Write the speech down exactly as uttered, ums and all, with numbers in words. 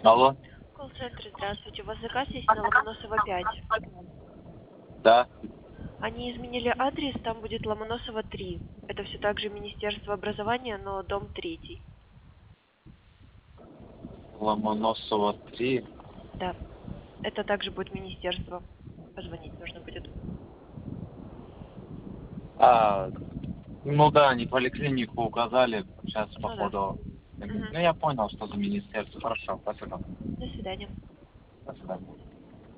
Алло. Колл-центр, здравствуйте. У вас заказ есть на Ломоносова пять. Да. Они изменили адрес, там будет Ломоносова три. Это все так же Министерство образования, но дом третий. Ломоносова три. Да. Это также будет министерство. Позвонить нужно будет. А, ну да, они поликлинику указали. Сейчас, Ну да. походу. Мгм. Ну, я понял, что за министерство. Хорошо, спасибо. До свидания. До свидания.